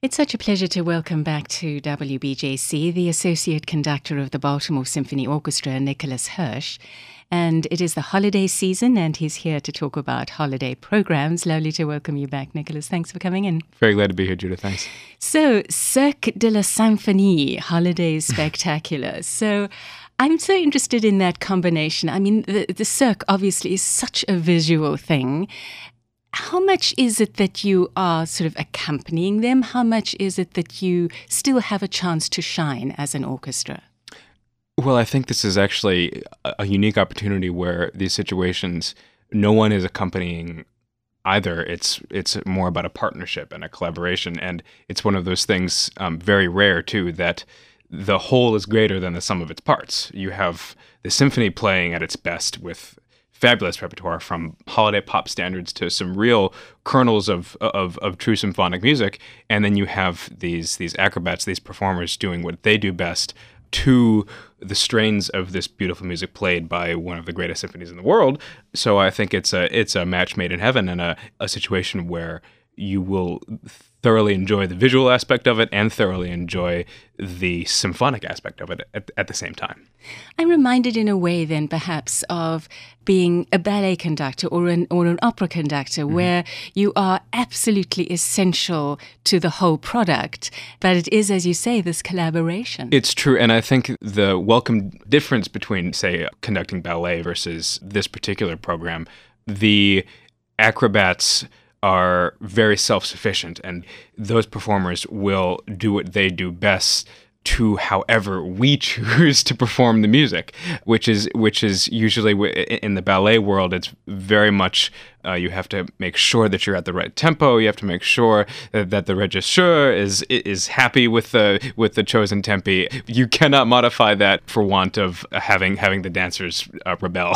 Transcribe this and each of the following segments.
It's such a pleasure to welcome back to WBJC the Associate Conductor of the Baltimore Symphony Orchestra, Nicholas Hirsch. And it is the holiday season, and he's here to talk about holiday programs. Lovely to welcome you back, Nicholas. Thanks for coming in. Very glad to be here, Judith. Thanks. So, Cirque de la Symphonie, Holiday Spectacular. So, I'm so interested in that combination. I mean, the Cirque obviously is such a visual thing. How much is it that you are sort of accompanying them? How much is it that you still have a chance to shine as an orchestra? Well, I think this is actually a unique opportunity where these situations, no one is accompanying either. It's more about a partnership and a collaboration. And it's one of those things, very rare too, that the whole is greater than the sum of its parts. You have the symphony playing at its best with fabulous repertoire from holiday pop standards to some real kernels of true symphonic music, and then you have these acrobats, these performers doing what they do best to the strains of this beautiful music played by one of the greatest symphonies in the world. So I think it's a match made in heaven, and a situation where you will thoroughly enjoy the visual aspect of it and thoroughly enjoy the symphonic aspect of it at the same time. I'm reminded in a way then perhaps of being a ballet conductor or an opera conductor, where you are absolutely essential to the whole product, but it is, as you say, this collaboration. It's true, and I think the welcome difference between, say, conducting ballet versus this particular program, the acrobats are very self-sufficient, and those performers will do what they do best to however we choose to perform the music, which is usually in the ballet world. It's very much you have to make sure that you're at the right tempo. You have to make sure that the regisseur is happy with the chosen tempi. You cannot modify that for want of having the dancers rebel.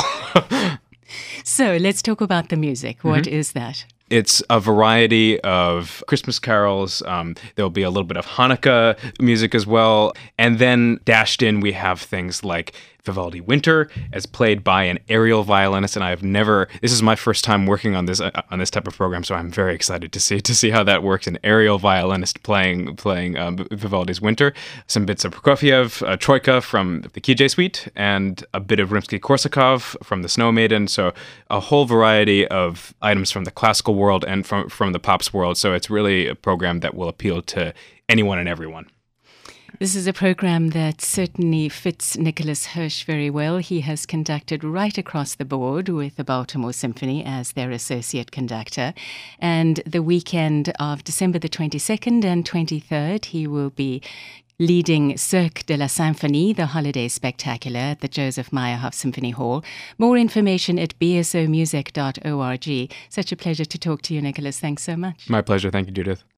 So let's talk about the music. What is that? It's a variety of Christmas carols. There'll be a little bit of Hanukkah music as well. And then dashed in, we have things like Vivaldi Winter, as played by an aerial violinist. And this is my first time working on this type of program, so I'm very excited to see how that works. An aerial violinist playing Vivaldi's Winter. Some bits of Prokofiev, Troika from the Kij Suite, and a bit of Rimsky-Korsakov from the Snow Maiden. So a whole variety of items from the classical world and from the pops world. So it's really a program that will appeal to anyone and everyone. This is a program that certainly fits Nicholas Hirsch very well. He has conducted right across the board with the Baltimore Symphony as their associate conductor. And the weekend of December the 22nd and 23rd, he will be leading Cirque de la Symphonie, the holiday spectacular, at the Joseph Meyerhoff Symphony Hall. More information at bsomusic.org. Such a pleasure to talk to you, Nicholas. Thanks so much. My pleasure. Thank you, Judith.